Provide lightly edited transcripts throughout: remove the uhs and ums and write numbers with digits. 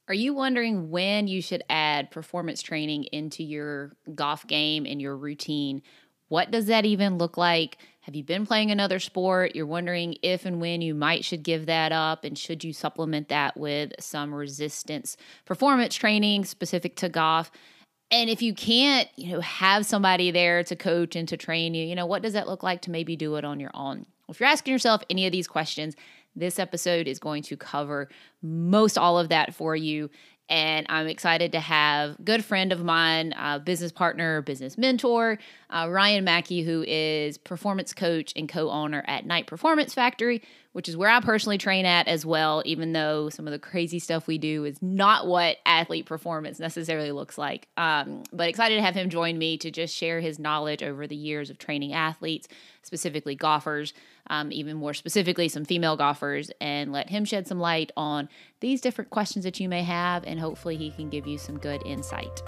Are you wondering when you should add performance training into your golf game and your routine? What does that even look like? Have you been playing another sport? You're wondering if and when you might should give that up, and should you supplement that with some resistance performance training specific to golf? And if you can't, have somebody there to coach and to train you, what does that look like to maybe do it on your own? If you're asking yourself any of these questions, this episode is going to cover most all of that for you. And I'm excited to have a good friend of mine, business partner, business mentor, Ryan Mackey, who is performance coach and co-owner at Night Performance Factory, which is where I personally train at as well, even though some of the crazy stuff we do is not what athlete performance necessarily looks like. But excited to have him join me to just share his knowledge over the years of training athletes, specifically golfers, even more specifically some female golfers, and let him shed some light on these different questions that you may have, and hopefully he can give you some good insight.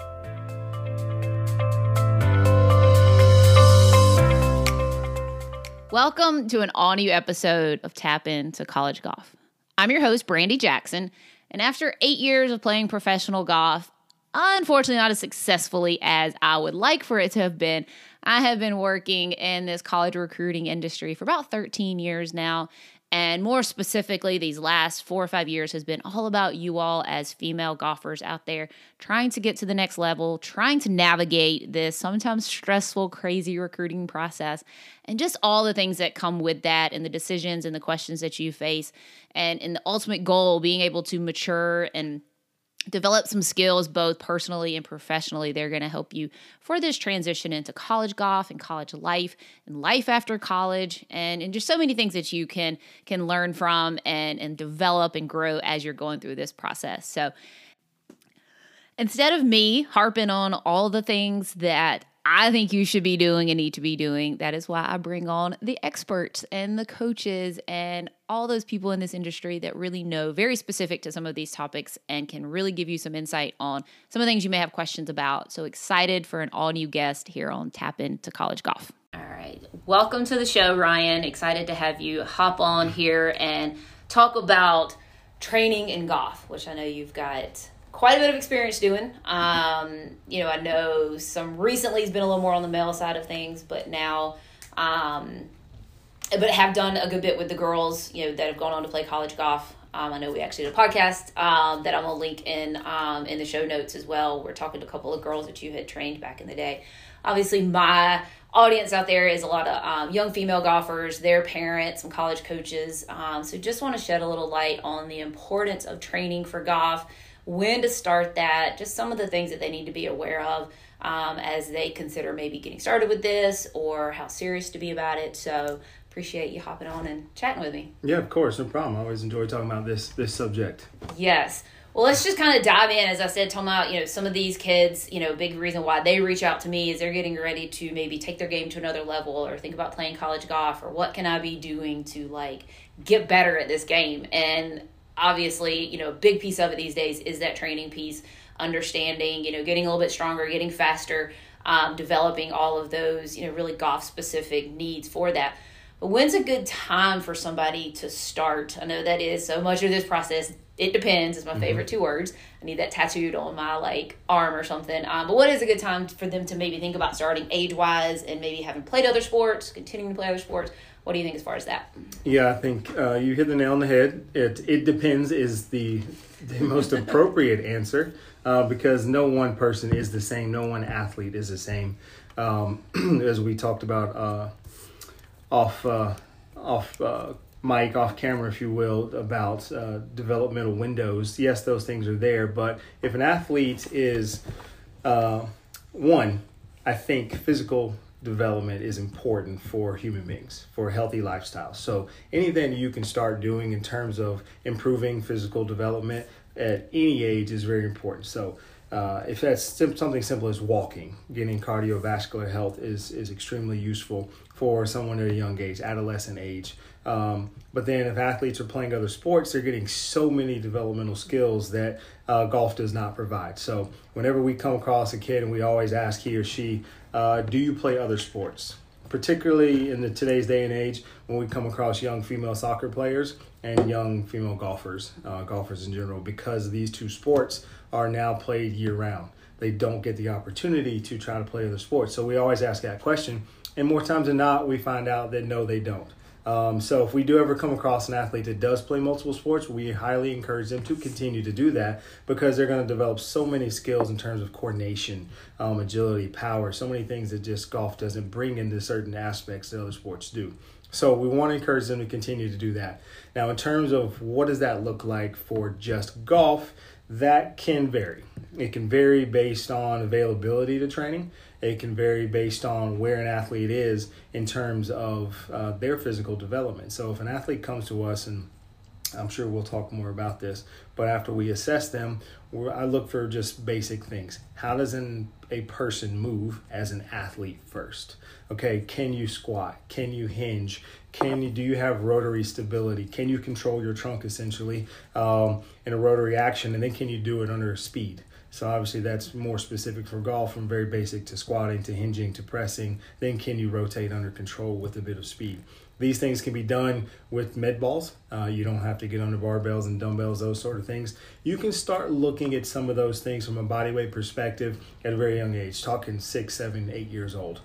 Welcome to an all-new episode of Tap Into College Golf. I'm your host, Brandy Jackson, and after 8 years of playing professional golf, unfortunately not as successfully as I would like for it to have been, I have been working in this college recruiting industry for about 13 years now. And more specifically, these last 4 or 5 years has been all about you all as female golfers out there trying to get to the next level, trying to navigate this sometimes stressful, crazy recruiting process, and just all the things that come with that, and the decisions and the questions that you face. And in the ultimate goal, being able to mature and develop some skills both personally and professionally. They're going to help you for this transition into college golf and college life and life after college, and just so many things that you can learn from and develop and grow as you're going through this process. So instead of me harping on all the things that I think you should be doing and need to be doing, that is why I bring on the experts and the coaches and all those people in this industry that really know very specific to some of these topics and can really give you some insight on some of the things you may have questions about. So excited for an all-new guest here on Tap Into College Golf. All right. Welcome to the show, Ryan. Excited to have you hop on here and talk about training in golf, which I know you've got quite a bit of experience doing. I know some recently has been a little more on the male side of things, but now, but have done a good bit with the girls, that have gone on to play college golf. I know we actually did a podcast that I'm going to link in the show notes as well. We're talking to a couple of girls that you had trained back in the day. Obviously, my audience out there is a lot of young female golfers, their parents, some college coaches. So just want to shed a little light on the importance of training for golf, when to start that, just some of the things that they need to be aware of as they consider maybe getting started with this, or how serious to be about it. So appreciate you hopping on and chatting with me. Yeah, of course, no problem. I always enjoy talking about this subject. Yes. Well, let's just kind of dive in. As I said, talking about, some of these kids, big reason why they reach out to me is they're getting ready to maybe take their game to another level, or think about playing college golf, or what can I be doing to get better at this game. And obviously, a big piece of it these days is that training piece, understanding, getting a little bit stronger, getting faster, developing all of those, really golf-specific needs for that. But when's a good time for somebody to start? I know that is so much of this process. It depends is my favorite two words. I need that tattooed on my arm or something. But what is a good time for them to maybe think about starting age-wise, and maybe having played other sports, continuing to play other sports? What do you think as far as that? Yeah, I think you hit the nail on the head. It depends is the most appropriate answer, because no one person is the same. No one athlete is the same. As we talked about off mic, off camera, if you will, about developmental windows. Yes, those things are there. But if an athlete is, I think physical development is important for human beings, for a healthy lifestyle. So anything you can start doing in terms of improving physical development at any age is very important. So if that's something simple as walking, getting cardiovascular health is extremely useful for someone at a young age, adolescent age. But then if athletes are playing other sports, they're getting so many developmental skills that golf does not provide. So whenever we come across a kid and we always ask he or she, do you play other sports? particularly in today's day and age when we come across young female soccer players and young female golfers in general, because these two sports are now played year-round. They don't get the opportunity to try to play other sports. So we always ask that question, and more times than not, we find out that no, they don't. So if we do ever come across an athlete that does play multiple sports, we highly encourage them to continue to do that, because they're going to develop so many skills in terms of coordination, agility, power, so many things that just golf doesn't bring into certain aspects that other sports do. So we want to encourage them to continue to do that. Now, in terms of what does that look like for just golf, that can vary. It can vary based on availability to training. It can vary based on where an athlete is in terms of their physical development. So if an athlete comes to us, and I'm sure we'll talk more about this, but after we assess them, I look for just basic things. How does a person move as an athlete first? Okay, can you squat? Can you hinge? Do you have rotary stability? Can you control your trunk essentially in a rotary action? And then can you do it under speed? So obviously that's more specific for golf, from very basic to squatting to hinging to pressing. Then can you rotate under control with a bit of speed? These things can be done with med balls. You don't have to get under barbells and dumbbells, those sort of things. You can start looking at some of those things from a body weight perspective at a very young age, talking 6, 7, 8 years old.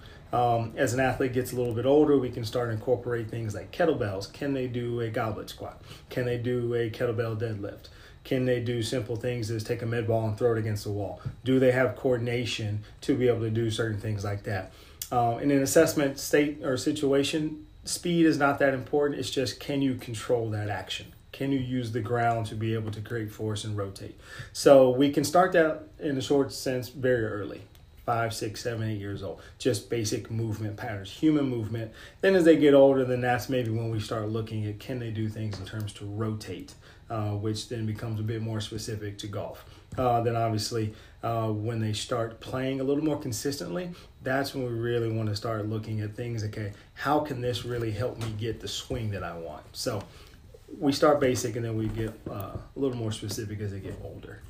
As an athlete gets a little bit older, we can start to incorporate things like kettlebells. Can they do a goblet squat? Can they do a kettlebell deadlift? Can they do simple things as take a med ball and throw it against the wall? Do they have coordination to be able to do certain things like that? In an assessment state or situation, speed is not that important. It's just, can you control that action? Can you use the ground to be able to create force and rotate? So we can start that in a short sense very early. 5, 6, 7, 8 years old. Just basic movement patterns, human movement. Then as they get older, then that's maybe when we start looking at, can they do things in terms to rotate, which then becomes a bit more specific to golf. Then obviously when they start playing a little more consistently, that's when we really want to start looking at things, okay, how can this really help me get the swing that I want? So we start basic, and then we get a little more specific as they get older.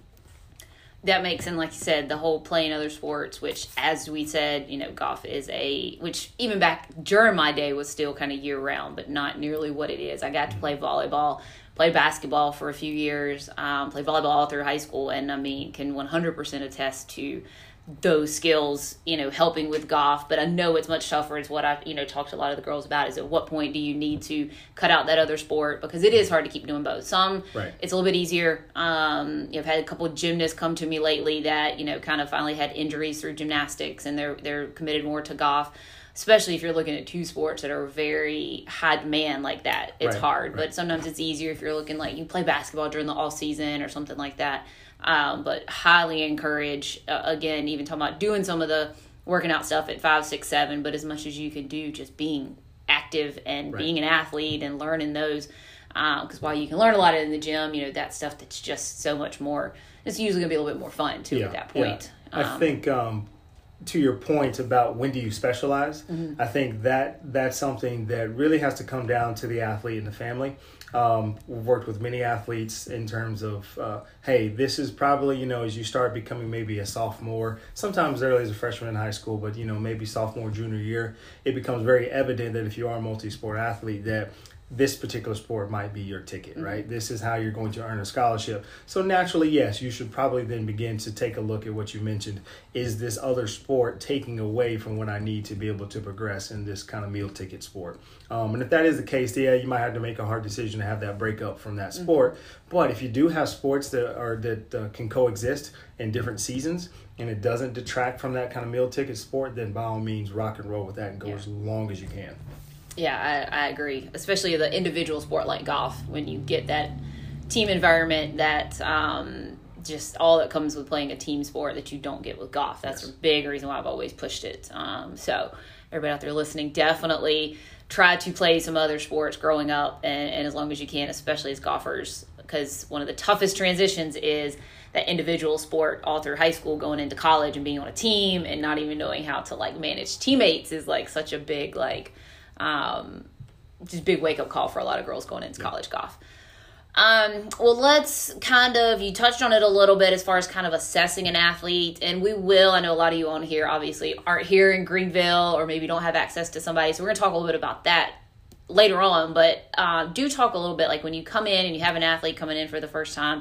That makes, and like you said, the whole playing other sports, which, as we said, golf is which even back during my day was still kind of year round, but not nearly what it is. I got to play volleyball, play basketball for a few years, play volleyball all through high school, and can 100% attest to those skills, helping with golf. But I know it's much tougher. It's what I've, talked to a lot of the girls about, is at what point do you need to cut out that other sport, because it is hard to keep doing both. Some, right, it's a little bit easier. I've had a couple of gymnasts come to me lately that, kind of finally had injuries through gymnastics, and they're committed more to golf. Especially if you're looking at two sports that are very high demand like that. It's hard, but sometimes it's easier if you're looking like you play basketball during the all season or something like that. But highly encourage, again, even talking about doing some of the working out stuff at 5, 6, 7, but as much as you can do, just being active and being an athlete and learning those. Because while you can learn a lot in the gym, that stuff that's just so much more, it's usually going to be a little bit more fun too at that point. Yeah. I think to your point about when do you specialize, I think that's something that really has to come down to the athlete and the family. We've worked with many athletes in terms of, hey, this is probably, as you start becoming maybe a sophomore, sometimes early as a freshman in high school, but, maybe sophomore, junior year, it becomes very evident that if you are a multi-sport athlete, that this particular sport might be your ticket, right? This is how you're going to earn a scholarship. So naturally, yes, you should probably then begin to take a look at what you mentioned. Is this other sport taking away from what I need to be able to progress in this kind of meal ticket sport? And if that is the case, you might have to make a hard decision to have that break up from that sport. But if you do have sports that can coexist in different seasons, and it doesn't detract from that kind of meal ticket sport, then by all means, rock and roll with that and go as long as you can. Yeah, I agree. Especially the individual sport like golf, when you get that team environment, that just all that comes with playing a team sport that you don't get with golf. That's a big reason why I've always pushed it. So everybody out there listening, definitely try to play some other sports growing up and as long as you can, especially as golfers, because one of the toughest transitions is that individual sport all through high school, going into college and being on a team and not even knowing how to manage teammates is such a big just big wake-up call for a lot of girls going into college golf. Well, let's you touched on it a little bit as far as kind of assessing an athlete, and I know a lot of you on here obviously aren't here in Greenville or maybe don't have access to somebody, so we're going to talk a little bit about that later on, but do talk a little bit like when you come in and you have an athlete coming in for the first time,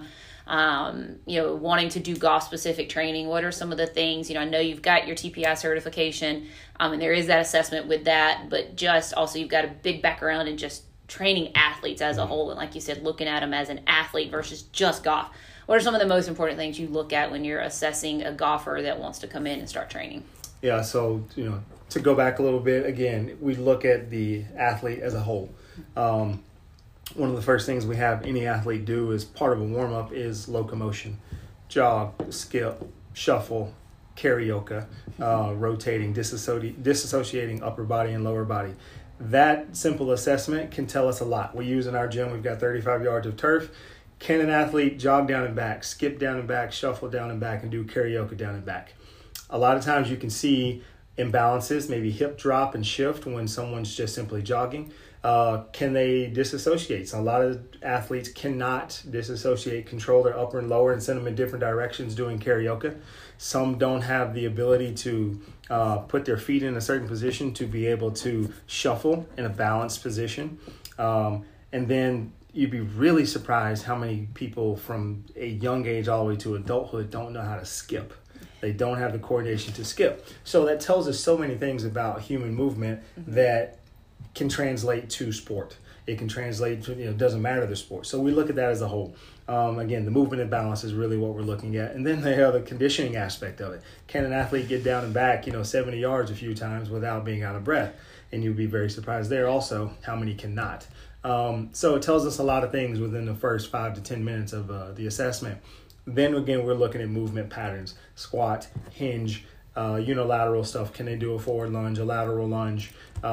wanting to do golf specific training. What are some of the things, I know you've got your TPI certification, and there is that assessment with that, but just also you've got a big background in just training athletes as a whole, and like you said, looking at them as an athlete versus just golf. What are some of the most important things you look at when you're assessing a golfer that wants to come in and start training? Yeah, so to go back a little bit, again, we look at the athlete as a whole. One of the first things we have any athlete do as part of a warm-up is locomotion. Jog, skip, shuffle, karaoke, rotating, disassociating upper body and lower body. That simple assessment can tell us a lot. We use in our gym, we've got 35 yards of turf. Can an athlete jog down and back, skip down and back, shuffle down and back, and do karaoke down and back? A lot of times you can see imbalances, maybe hip drop and shift when someone's just simply jogging. Can they disassociate? So a lot of athletes cannot disassociate, control their upper and lower and send them in different directions doing karaoke. Some don't have the ability to put their feet in a certain position to be able to shuffle in a balanced position. And then you'd be really surprised how many people from a young age all the way to adulthood don't know how to skip. They don't have the coordination to skip. So that tells us so many things about human movement that can translate to sport. It can translate to, it doesn't matter the sport. So we look at that as a whole. Again, the movement and balance is really what we're looking at. And then they have the conditioning aspect of it. Can an athlete get down and back, 70 yards a few times without being out of breath? And you'd be very surprised there also how many cannot. So it tells us a lot of things within the first 5 to 10 minutes of the assessment. Then again, we're looking at movement patterns, squat, hinge, unilateral stuff. Can they do a forward lunge, a lateral lunge?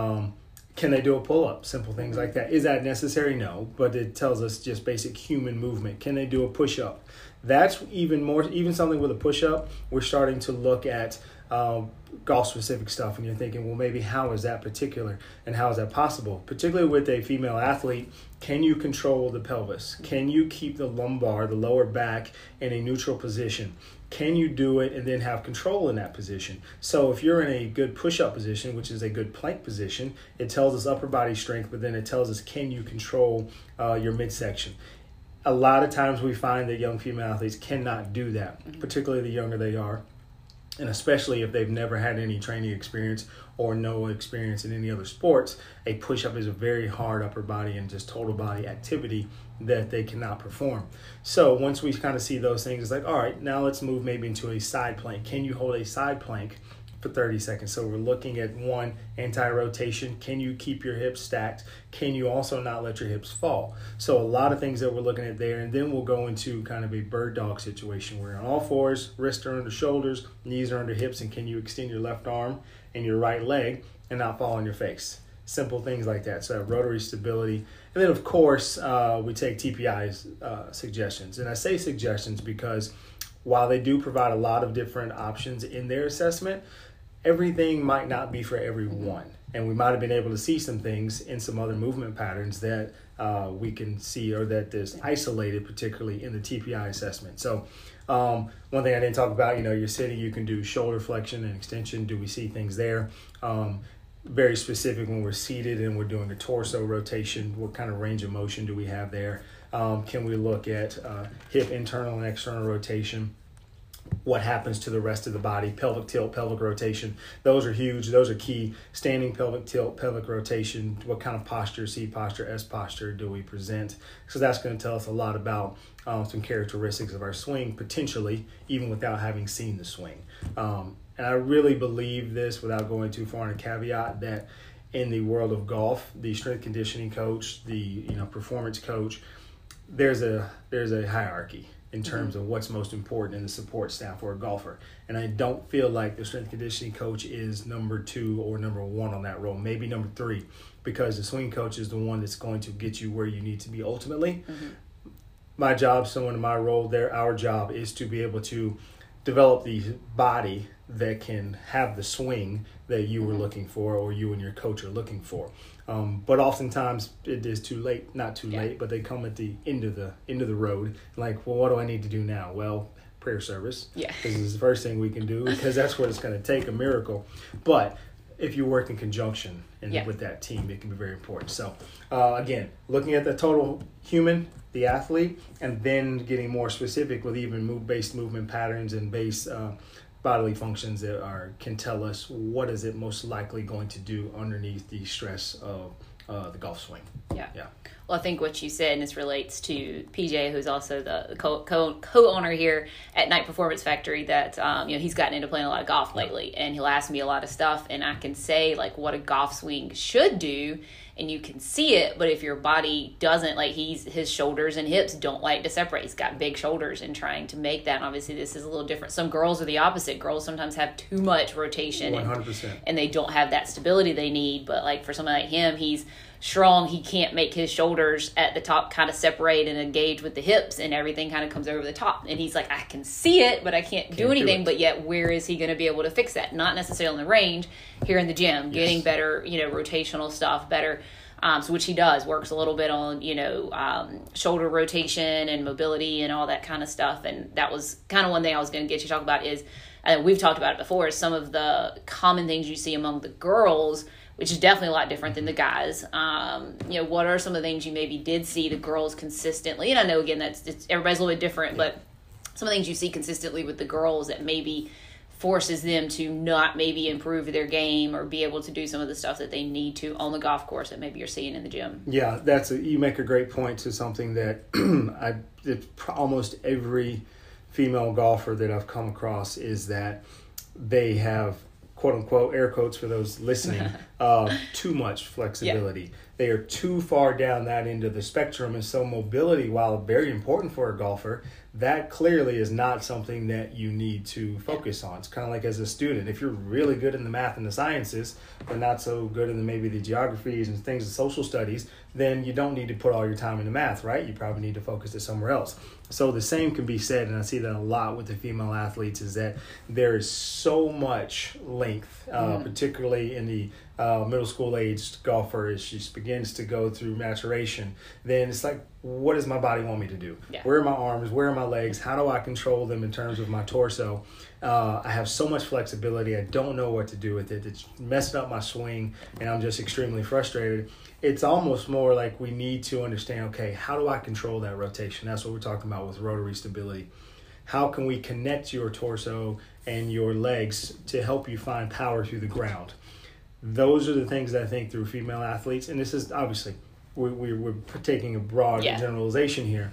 Can they do a pull-up? Simple things like that. Is that necessary? No, but it tells us just basic human movement. Can they do a push-up? That's even something with a push-up, we're starting to look at golf-specific stuff, and you're thinking, well, maybe how is that particular, and how is that possible? Particularly with a female athlete, can you control the pelvis? Can you keep the lumbar, the lower back, in a neutral position? Can you do it and then have control in that position? So if you're in a good push-up position, which is a good plank position, it tells us upper body strength, but then it tells us, can you control your midsection? A lot of times we find that young female athletes cannot do that, particularly the younger they are, and especially if they've never had any training experience or no experience in any other sports. A push-up is a very hard upper body and just total body activity that they cannot perform. So once we kind of see those things, it's like, all right, now let's move maybe into a side plank. Can you hold a side plank for 30 seconds? So we're looking at one, anti-rotation. Can you keep your hips stacked? Can you also not let your hips fall? So a lot of things that we're looking at there, and then we'll go into kind of a bird dog situation where on all fours, wrists are under shoulders, knees are under hips, and can you extend your left arm and your right leg and not fall on your face? Simple things like that. So rotary stability. And then, of course, we take TPI's suggestions. And I say suggestions because while they do provide a lot of different options in their assessment, everything might not be for everyone. And we might have been able to see some things in some other movement patterns that we can see, or that is isolated, particularly in the TPI assessment. So one thing I didn't talk about, you're sitting, you can do shoulder flexion and extension. Do we see things there? Very specific when we're seated and we're doing a torso rotation. What kind of range of motion do we have there? Can we look at hip internal and external rotation? What happens to the rest of the body? Pelvic tilt, pelvic rotation. Those are huge. Those are key. Standing pelvic tilt, pelvic rotation. What kind of posture, C posture, S posture do we present? So that's going to tell us a lot about some characteristics of our swing, potentially, even without having seen the swing. And I really believe this, without going too far in a caveat, that in the world of golf, the strength conditioning coach, the performance coach, there's a hierarchy in terms of what's most important in the support staff for a golfer. And I don't feel like the strength conditioning coach is number 2 or number 1 on that role, maybe number 3, because the swing coach is the one that's going to get you where you need to be ultimately. My job, someone in my role there, our job is to be able to develop the body that can have the swing that you were looking for, or you and your coach are looking for. But oftentimes it is too late, not too late, but they come at the end of the road. Like, well, what do I need to do now? Well, prayer service. Yeah. This is the first thing we can do, because that's what it's going to take, a miracle. But if you work in conjunction with that team, it can be very important. So, again, looking at the total human, the athlete, and then getting more specific with even based movement patterns and base bodily functions that can tell us what is it most likely going to do underneath the stress of the golf swing. Yeah. Well, I think what you said, and this relates to PJ, who's also the co-owner here at Night Performance Factory, that he's gotten into playing a lot of golf lately, and he'll ask me a lot of stuff, and I can say like what a golf swing should do, and you can see it. But if your body doesn't, like his shoulders and hips don't like to separate. He's got big shoulders, and trying to make that. And obviously, this is a little different. Some girls are the opposite. Girls sometimes have too much rotation, 100%, and they don't have that stability they need. But like for someone like him, he's strong. He can't make his shoulders at the top kind of separate and engage with the hips, and everything kind of comes over the top. And he's like, I can see it, but I can't do anything. But yet, where is he going to be able to fix that? Not necessarily on the range, here in the gym, getting better, rotational stuff, better. So which he does, works a little bit on, shoulder rotation and mobility and all that kind of stuff. And that was kind of one thing I was going to get you to talk about is, we've talked about it before, is some of the common things you see among the girls, which is definitely a lot different than the guys. What are some of the things you maybe did see the girls consistently? And I know, again, everybody's a little bit different, but some of the things you see consistently with the girls that maybe forces them to not maybe improve their game or be able to do some of the stuff that they need to on the golf course that maybe you're seeing in the gym. Yeah, you make a great point to something that almost every female golfer that I've come across is that they have, quote unquote, air quotes for those listening, too much flexibility. Yeah. They are too far down that end of the spectrum. And so mobility, while very important for a golfer, that clearly is not something that you need to focus on. It's kind of like as a student, if you're really good in the math and the sciences, but not so good in maybe the geographies and things of social studies, then you don't need to put all your time into math, right? You probably need to focus it somewhere else. So the same can be said, and I see that a lot with the female athletes, is that there is so much length, particularly in the middle school aged golfer, as she begins to go through maturation. Then it's like, what does my body want me to do? Yeah. Where are my arms? Where are my legs? How do I control them in terms of my torso? I have so much flexibility. I don't know what to do with it. It's messed up my swing, and I'm just extremely frustrated. It's almost more like we need to understand, okay, how do I control that rotation? That's what we're talking about with rotary stability. How can we connect your torso and your legs to help you find power through the ground? Those are the things that I think through female athletes, and this is obviously, we're taking a broad generalization here,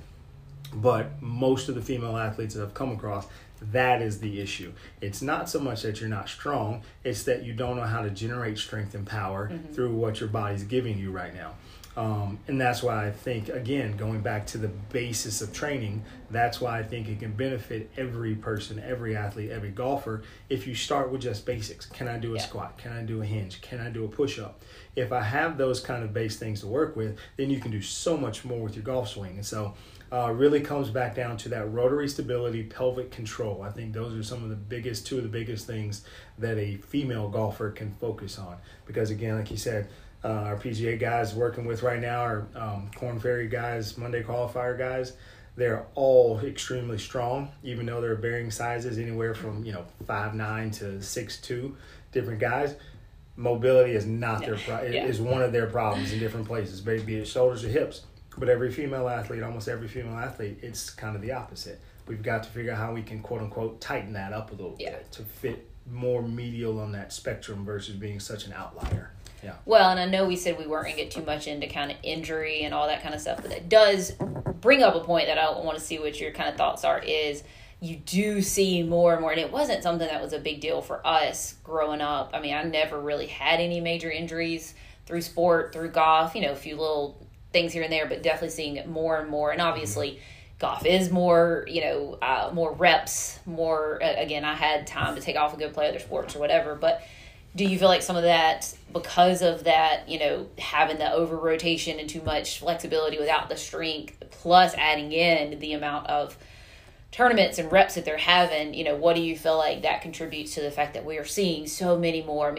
but most of the female athletes that I've come across, that is the issue. It's not so much that you're not strong, it's that you don't know how to generate strength and power through what your body's giving you right now. And that's why I think, again, going back to the basis of training, that's why I think it can benefit every person, every athlete, every golfer, if you start with just basics. Can I do a squat? Can I do a hinge? Can I do a push-up? If I have those kind of base things to work with, then you can do so much more with your golf swing. And so really comes back down to that rotary stability, pelvic control. I think those are some of two of the biggest things that a female golfer can focus on. Because again, like you said, our PGA guys working with right now, our Korn Ferry guys, Monday qualifier guys, they're all extremely strong, even though they're varying sizes, anywhere from 5'9" to 6'2", different guys. Mobility is not is one of their problems in different places, be it shoulders or hips. But every female athlete, almost every female athlete, it's kind of the opposite. We've got to figure out how we can, quote unquote, tighten that up a little bit to fit more medial on that spectrum versus being such an outlier. Yeah. Well, and I know we said we weren't going to get too much into kind of injury and all that kind of stuff, but it does bring up a point that I want to see what your kind of thoughts are, is you do see more and more, and it wasn't something that was a big deal for us growing up. I mean, I never really had any major injuries through sport, through golf, a few little things here and there, but definitely seeing it more and more. And obviously, golf is more, more reps, more, again, I had time to take off and go play other sports or whatever, but do you feel like some of that, because of that, having the over rotation and too much flexibility without the strength, plus adding in the amount of tournaments and reps that they're having, what do you feel like that contributes to the fact that we are seeing so many more? I mean,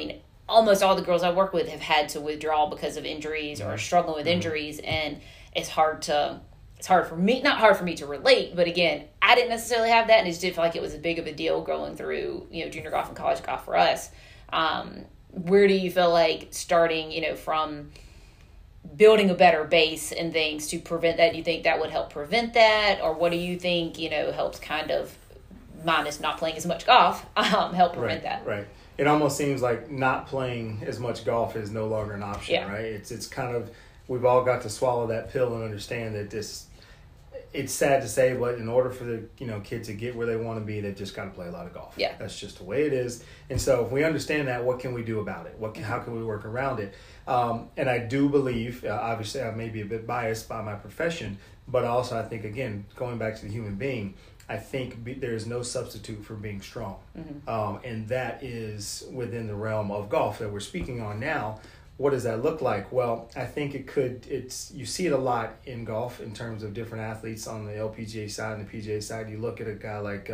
almost all the girls I work with have had to withdraw because of injuries or are struggling with injuries, and it's hard for me, not hard for me to relate, but again, I didn't necessarily have that, and it just didn't feel like it was as big of a deal going through, junior golf and college golf for us. Where do you feel like starting, from building a better base and things to prevent that? Do you think that would help prevent that? Or what do you think, helps kind of, minus not playing as much golf, help prevent that? Right. It almost seems like not playing as much golf is no longer an option, right? It's kind of, we've all got to swallow that pill and understand that it's sad to say, but in order for the kids to get where they want to be, they've just got to play a lot of golf. Yeah. That's just the way it is. And so if we understand that, what can we do about it? How can we work around it? And I do believe, obviously I may be a bit biased by my profession, but also I think, again, going back to the human being, I think there is no substitute for being strong. And that is within the realm of golf that we're speaking on now. What does that look like? Well, I think you see it a lot in golf in terms of different athletes on the LPGA side and the PGA side. You look at a guy like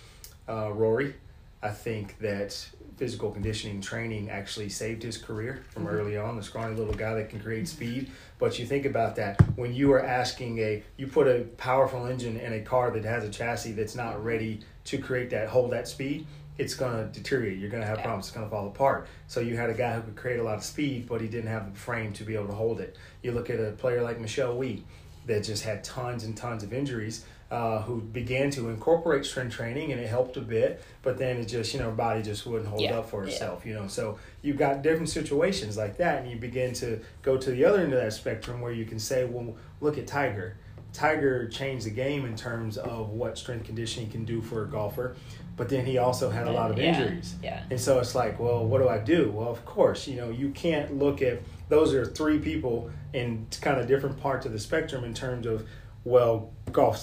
Rory. I think that physical conditioning training actually saved his career from early on, the scrawny little guy that can create speed. But you think about that, when you are asking you put a powerful engine in a car that has a chassis that's not ready to hold that speed, it's going to deteriorate. You're going to have problems. It's going to fall apart. So you had a guy who could create a lot of speed, but he didn't have the frame to be able to hold it. You look at a player like Michelle Wie that just had tons and tons of injuries, who began to incorporate strength training, and it helped a bit, but then it just, her body just wouldn't hold up for herself, So you've got different situations like that, and you begin to go to the other end of that spectrum where you can say, well, look at Tiger. Tiger changed the game in terms of what strength conditioning can do for a golfer, but then he also had a lot of injuries. And so it's like, well, what do I do? Well, of course, you can't look at, those are three people in kind of different parts of the spectrum in terms of, well,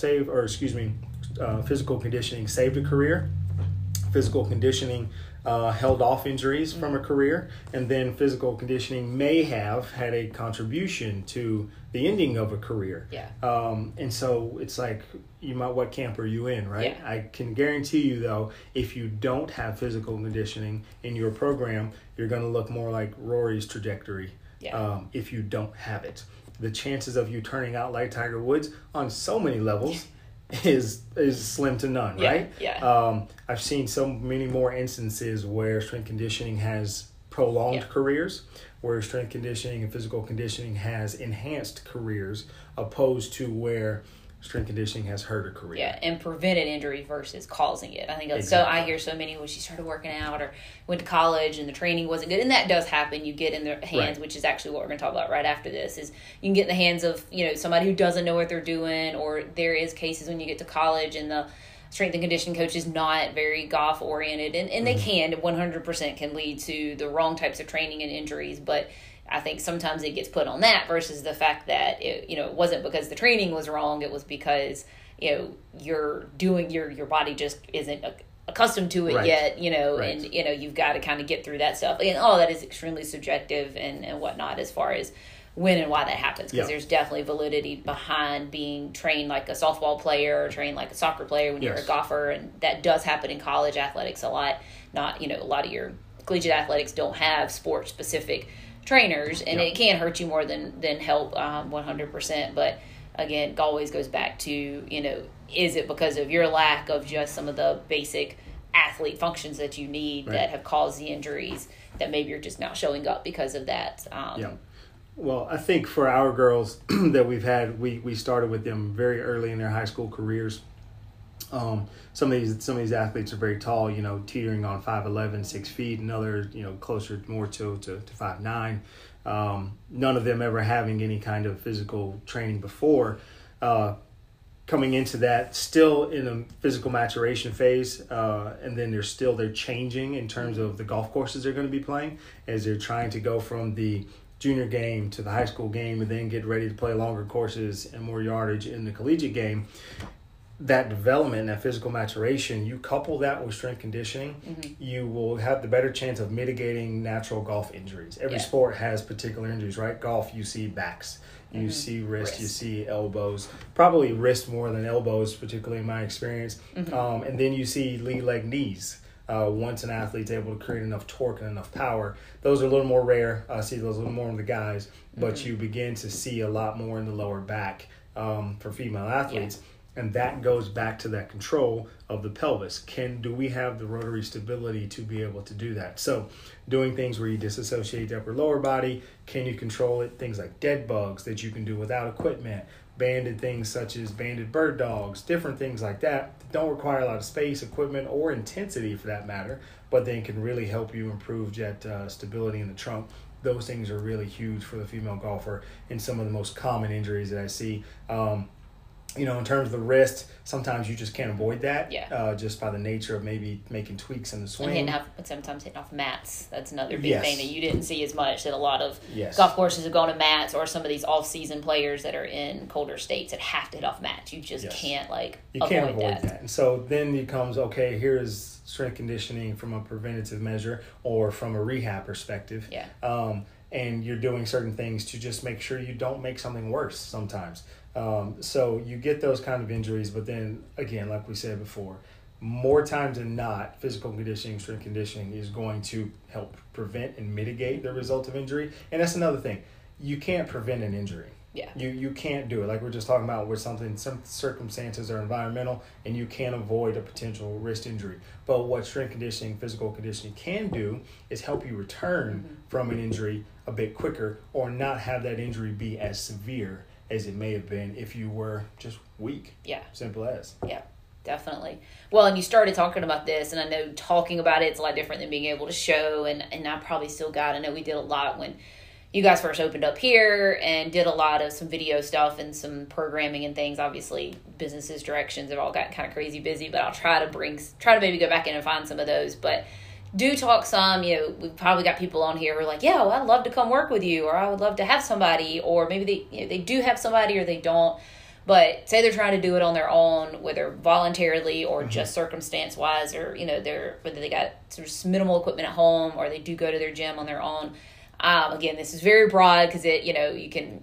physical conditioning saved a career. Physical conditioning held off injuries from a career, and then physical conditioning may have had a contribution to the ending of a career. And so it's like, what camp are you in, right? I can guarantee you, though, if you don't have physical conditioning in your program, you're going to look more like Rory's trajectory if you don't have it. The chances of you turning out like Tiger Woods on so many levels is slim to none, right? I've seen so many more instances where strength conditioning has prolonged careers, where strength conditioning and physical conditioning has enhanced careers, opposed to where strength conditioning has hurt a career. And prevented injury versus causing it. I think so. I hear so many when she started working out or went to college and the training wasn't good, and that does happen. You get in their hands, which is actually what we're going to talk about right after this. Is you can get in the hands of somebody who doesn't know what they're doing, or there is cases when you get to college and the strength and conditioning coach is not very golf oriented, and they 100% can lead to the wrong types of training and injuries, but I think sometimes it gets put on that versus the fact that it wasn't because the training was wrong. It was because your body just isn't accustomed to it yet. And you've got to kind of get through that stuff. And all that is extremely subjective and whatnot as far as when and why that happens, because there's definitely validity behind being trained like a softball player or trained like a soccer player when you're a golfer, and that does happen in college athletics a lot. Not a lot of your collegiate athletics don't have sport specific trainers, and it can hurt you more than help 100%. But again, it always goes back to is it because of your lack of just some of the basic athlete functions that you need that have caused the injuries that maybe you're just not showing up because of that. Well, I think for our girls that we've had, we started with them very early in their high school careers. Some of these athletes are very tall, teetering on 5'11", 6 feet, and others, closer more to 5'9". None of them ever having any kind of physical training before. Coming into that, still in a physical maturation phase, and then they're changing in terms of the golf courses they're going to be playing as they're trying to go from the junior game to the high school game and then get ready to play longer courses and more yardage in the collegiate game. That development, that physical maturation, you couple that with strength conditioning, you will have the better chance of mitigating natural golf injuries. Every sport has particular injuries, right? Golf, you see backs, you see wrist, you see elbows, probably wrist more than elbows, particularly in my experience. And then you see lead leg knees. once an athlete's able to create enough torque and enough power. Those are a little more rare. I see those a little more in the guys, but you begin to see a lot more in the lower back for female athletes. And that goes back to that control of the pelvis. Do we have the rotary stability to be able to do that? So doing things where you disassociate the upper lower body, can you control it? Things like dead bugs that you can do without equipment, banded things such as banded bird dogs, different things like that don't require a lot of space, equipment, or intensity for that matter, but then can really help you improve jet stability in the trunk. Those things are really huge for the female golfer and some of the most common injuries that I see. In terms of the wrist, sometimes you just can't avoid that. Just by the nature of maybe making tweaks in the swing. And sometimes hitting off mats. That's another big thing that you didn't see as much. That a lot of Yes. golf courses have gone to mats, or some of these off-season players that are in colder states that have to hit off mats. You just can't avoid that. And so then it comes, okay, here's strength conditioning from a preventative measure or from a rehab perspective. And you're doing certain things to just make sure you don't make something worse sometimes. So you get those kind of injuries, but then again, like we said before, more times than not, physical conditioning, strength conditioning is going to help prevent and mitigate the result of injury. And that's another thing. You can't prevent an injury. You can't do it. Like we're just talking about where some circumstances are environmental and you can't avoid a potential wrist injury. But what strength conditioning, physical conditioning can do is help you return from an injury a bit quicker, or not have that injury be as severe as it may have been if you were just weak. Simple as. Definitely. Well, and you started talking about this, and I know talking about it's a lot different than being able to show, and I probably still I know we did a lot when you guys first opened up here and did a lot of some video stuff and some programming and things. Obviously, businesses' directions have all gotten kind of crazy busy, but I'll try to maybe go back in and find some of those. But do talk some, we've probably got people on here who are like, well, I'd love to come work with you, or I would love to have somebody, or maybe they do have somebody or they don't. But say they're trying to do it on their own, whether voluntarily or just circumstance-wise, or, whether they got sort of minimal equipment at home or they do go to their gym on their own. Again, this is very broad because you can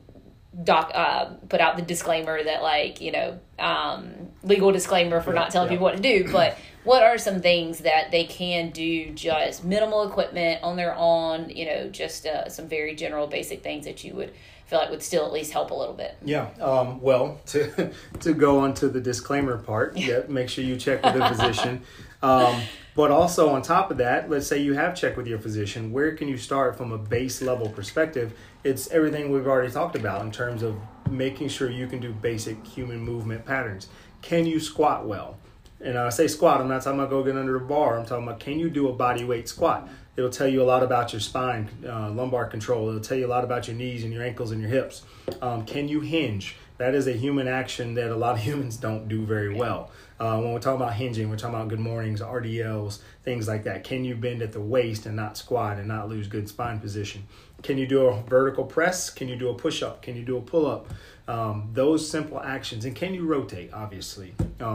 put out the disclaimer that legal disclaimer for not telling people what to do. But what are some things that they can do, just minimal equipment on their own, just some very general basic things that you would feel like would still at least help a little bit? Well, to go on to the disclaimer part, make sure you check with a physician. But also on top of that, let's say you have checked with your physician, where can you start from a base level perspective? It's everything we've already talked about in terms of making sure you can do basic human movement patterns. Can you squat well? And I say squat, I'm not talking about go get under the bar. I'm talking about, can you do a body weight squat? It'll tell you a lot about your spine, lumbar control. It'll tell you a lot about your knees and your ankles and your hips. Can you hinge? That is a human action that a lot of humans don't do very well. When we're talking about hinging, we're talking about good mornings, RDLs, things like that. Can you bend at the waist and not squat and not lose good spine position? Can you do a vertical press? Can you do a push-up? Can you do a pull-up? Those simple actions. And can you rotate, obviously?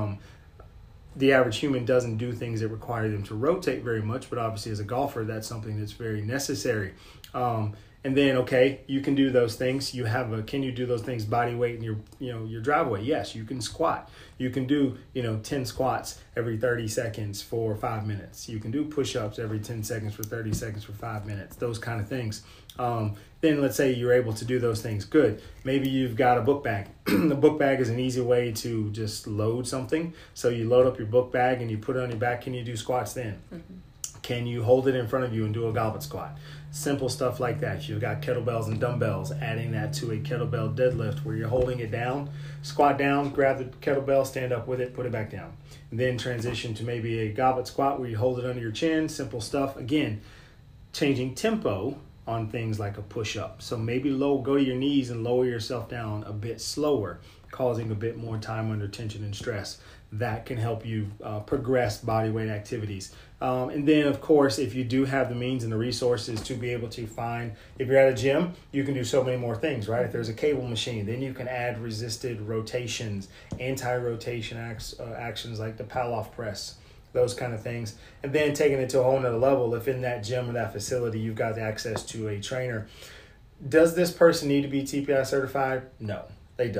The average human doesn't do things that require them to rotate very much, but obviously as a golfer, that's something that's very necessary. And then, okay, you can do those things. Can you do those things body weight in your driveway? Yes, you can squat. You can do, 10 squats every 30 seconds for 5 minutes. You can do push-ups every 10 seconds for 30 seconds for 5 minutes, those kind of things. Then let's say you're able to do those things. Good. Maybe you've got a book bag. The book bag is an easy way to just load something. So you load up your book bag and you put it on your back. Can you do squats then? Can you hold it in front of you and do a goblet squat? Simple stuff like that. You've got kettlebells and dumbbells, adding that to a kettlebell deadlift where you're holding it down, squat down, grab the kettlebell, stand up with it, put it back down. And then transition to maybe a goblet squat where you hold it under your chin, simple stuff. Again, changing tempo on things like a push-up. So maybe go to your knees and lower yourself down a bit slower, causing a bit more time under tension and stress. That can help you progress body weight activities. And then, of course, if you do have the means and the resources to be able to find, if you're at a gym, you can do so many more things, right? If there's a cable machine, then you can add resisted rotations, anti-rotation actions like the Pallof press, those kind of things. And then taking it to a whole nother level, if in that gym or that facility you've got access to a trainer, does this person need to be TPI certified? No, they don't.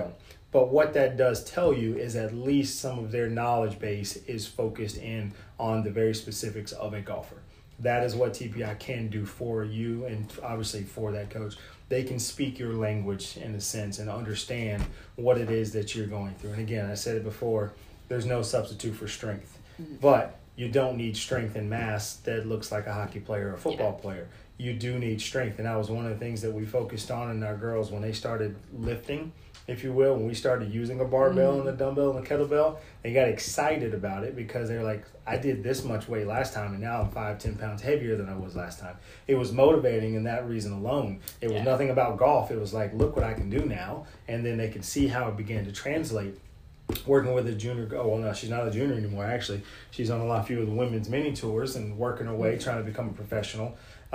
But what that does tell you is at least some of their knowledge base is focused in on the very specifics of a golfer. That is what TPI can do for you and obviously for that coach. They can speak your language in a sense and understand what it is that you're going through. And again, I said it before, there's no substitute for strength. But you don't need strength in mass that looks like a hockey player or a football player. You do need strength. And that was one of the things that we focused on in our girls when they started lifting, if you will, when we started using a barbell and a dumbbell and a kettlebell. They got excited about it because they're like, I did this much weight last time and now I'm 5-10 pounds heavier than I was last time. It was motivating in that reason alone. It was nothing about golf. It was like, look what I can do now. And then they could see how it began to translate. Working with a junior, no, she's not a junior anymore, actually. She's on a few of the women's mini tours and working her way, trying to become a professional.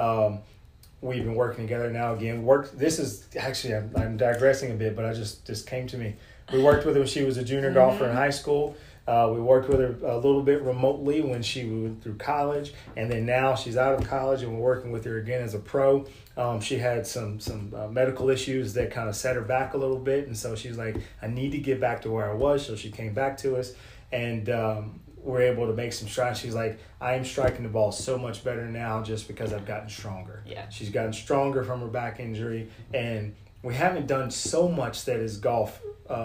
We've been working together now again. This is actually, I'm digressing a bit, but just came to me. We worked with her when she was a junior golfer in high school. We worked with her a little bit remotely when she went through college, and then now she's out of college and we're working with her again as a pro. She had some medical issues that kind of set her back a little bit, and so she's like, I need to get back to where I was. So she came back to us, and we're able to make some strides. She's like, I am striking the ball so much better now just because I've gotten stronger. Yeah. She's gotten stronger from her back injury, and we haven't done so much that is golf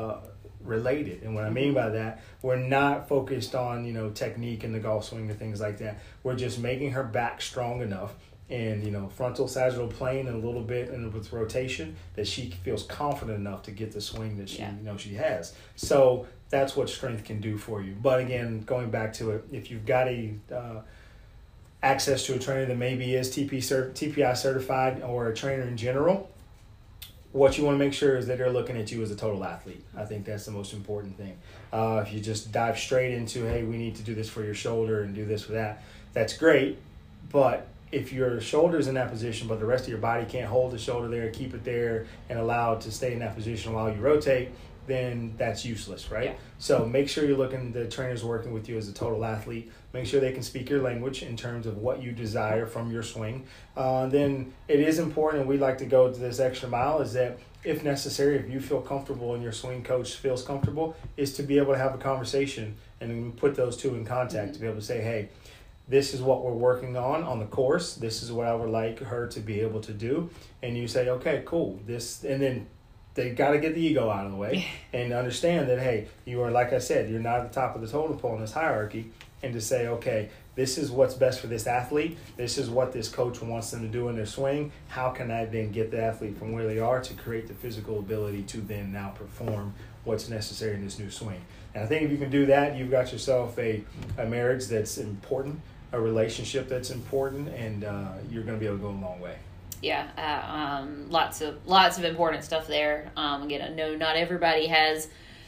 related. And what I mean by that, we're not focused on, technique in the golf swing and things like that. We're just making her back strong enough and, frontal sagittal plane and a little bit and with rotation that she feels confident enough to get the swing that she, she has. So that's what strength can do for you. But again, going back to it, if you've got access to a trainer that maybe is TPI certified or a trainer in general, what you want to make sure is that they're looking at you as a total athlete. I think that's the most important thing. If you just dive straight into, hey, we need to do this for your shoulder and do this for that, that's great. But if your shoulder's in that position, but the rest of your body can't hold the shoulder there, keep it there, and allow it to stay in that position while you rotate, then that's useless, right? Yeah. So make sure you're looking, the trainer's working with you as a total athlete. Make sure they can speak your language in terms of what you desire from your swing. Then it is important, and we like to go to this extra mile, is that if necessary, if you feel comfortable and your swing coach feels comfortable, is to be able to have a conversation and put those two in contact to be able to say, hey, this is what we're working on the course. This is what I would like her to be able to do. And you say, okay, cool. And then they got to get the ego out of the way and understand that, hey, you are, like I said, you're not at the top of the totem pole in this hierarchy. And to say, okay, this is what's best for this athlete. This is what this coach wants them to do in their swing. How can I then get the athlete from where they are to create the physical ability to then now perform what's necessary in this new swing? And I think if you can do that, you've got yourself a marriage that's important, a relationship that's important, and you're going to be able to go a long way. Yeah, lots of important stuff there. Again, I know not everybody has,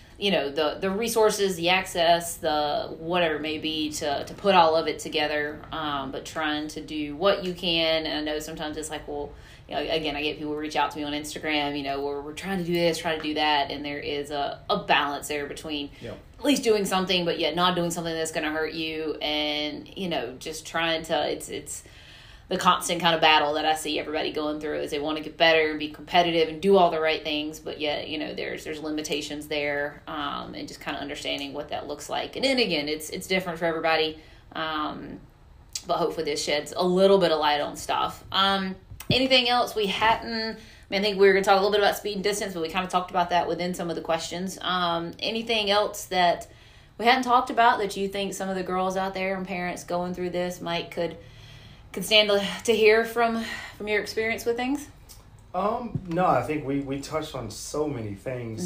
the resources, the access, the whatever it may be to put all of it together. But trying to do what you can, and I know sometimes it's like, well, again, I get people reach out to me on Instagram, where we're trying to do this, trying to do that, and there is a balance there between at least doing something, but yet not doing something that's going to hurt you, and just trying to. It's the constant kind of battle that I see everybody going through is they want to get better and be competitive and do all the right things, but yet, there's limitations there, and just kind of understanding what that looks like. And then again, it's different for everybody, but hopefully this sheds a little bit of light on stuff. Anything else we hadn't, I think we were going to talk a little bit about speed and distance, but we kind of talked about that within some of the questions. Anything else that we hadn't talked about that you think some of the girls out there and parents going through this could stand to hear from your experience with things? No, I think we touched on so many things.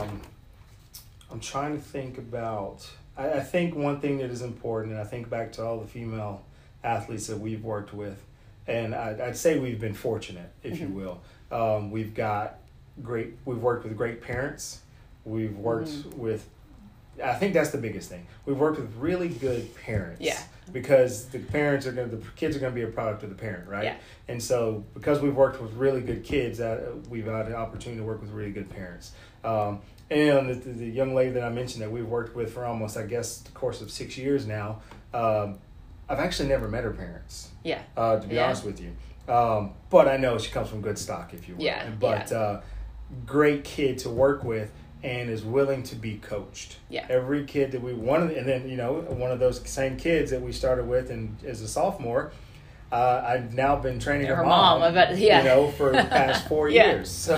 I'm trying to think about, I think one thing that is important, and I think back to all the female athletes that we've worked with, and I'd say we've been fortunate, if you will. We've worked with great parents. We've worked with, I think that's the biggest thing. We've worked with really good parents. Yeah. Because the kids are going to be a product of the parent, right? Yeah. And so because we've worked with really good kids, we've had an opportunity to work with really good parents. And the young lady that I mentioned that we've worked with for almost, I guess, the course of 6 years now, I've actually never met her parents. Yeah. To be honest with you. But I know she comes from good stock, if you will. Yeah. But great kid to work with. and is willing to be coached. Yeah. Every kid that we wanted, and then, one of those same kids that we started with and as a sophomore, I've now been training her mom, for the past 4 years. So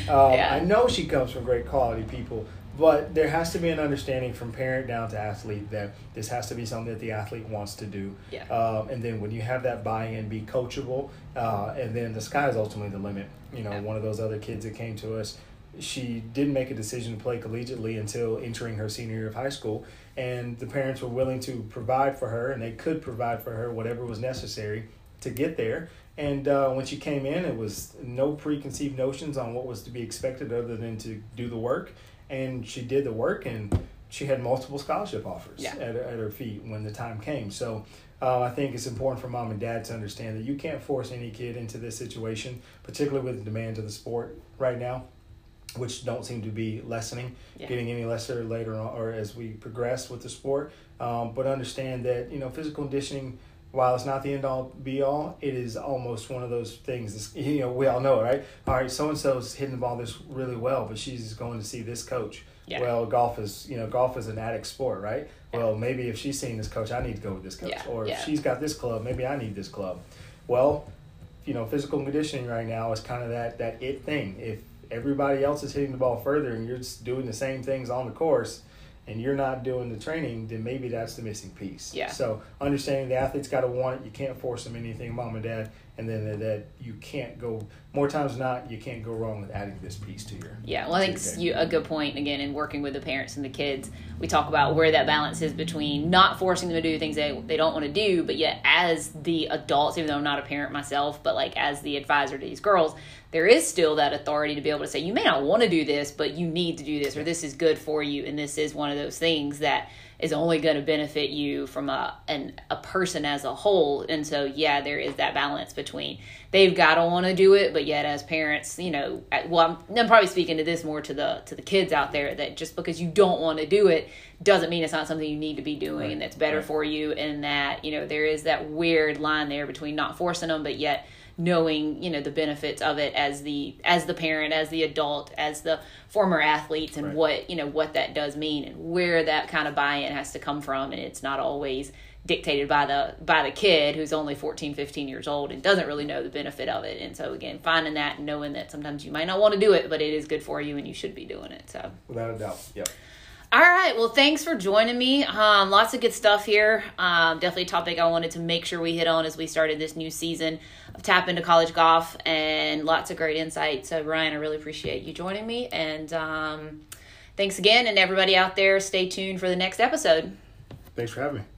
I know she comes from great quality people, but there has to be an understanding from parent down to athlete that this has to be something that the athlete wants to do. Yeah. And then when you have that buy-in, be coachable, and then the sky is ultimately the limit. One of those other kids that came to us, she didn't make a decision to play collegiately until entering her senior year of high school, and the parents were willing to provide for her, and they could provide for her whatever was necessary to get there. And when she came in, it was no preconceived notions on what was to be expected other than to do the work. And she did the work, and she had multiple scholarship offers at her feet when the time came. So I think it's important for mom and dad to understand that you can't force any kid into this situation, particularly with the demands of the sport right now, which don't seem to be lessening, getting any lesser later on or as we progress with the sport. But understand that, physical conditioning, while it's not the end-all, be-all, it is almost one of those things. We all know it, right? All right, so-and-so's hitting the ball this really well, but she's going to see this coach. Yeah. Well, golf is an addict sport, right? Yeah. Well, maybe if she's seeing this coach, I need to go with this coach. Yeah. Or if she's got this club, maybe I need this club. Well, physical conditioning right now is kind of that it thing. If everybody else is hitting the ball further and you're just doing the same things on the course, and you're not doing the training, then maybe that's the missing piece. Yeah. So understanding the athlete's got to want it. You can't force them anything, mom and dad. And then that you can't go, more times than not, you can't go wrong with adding this piece to your. Yeah, well, I think a good point, again, in working with the parents and the kids, we talk about where that balance is between not forcing them to do things they don't want to do, but yet as the adults, even though I'm not a parent myself, but like as the advisor to these girls, there is still that authority to be able to say, you may not want to do this, but you need to do this, or this is good for you, and this is one of those things that is only going to benefit you from a person as a whole. And so, there is that balance between they've got to want to do it, but yet as parents, I'm probably speaking to this more to the kids out there, that just because you don't want to do it doesn't mean it's not something you need to be doing, and that's better for you. And that, there is that weird line there between not forcing them, but yet knowing, the benefits of it as the parent, as the adult, as the former athletes, and what that does mean, and where that kind of buy-in has to come from. And it's not always dictated by the kid who's only 14, 15 years old and doesn't really know the benefit of it. And so again, finding that and knowing that sometimes you might not want to do it, but it is good for you and you should be doing it. So without a doubt. Yep. All right. Well, thanks for joining me. Lots of good stuff here. Definitely a topic I wanted to make sure we hit on as we started this new season of Tap Into College Golf, and lots of great insight. So, Ryan, I really appreciate you joining me. And thanks again. And everybody out there, stay tuned for the next episode. Thanks for having me.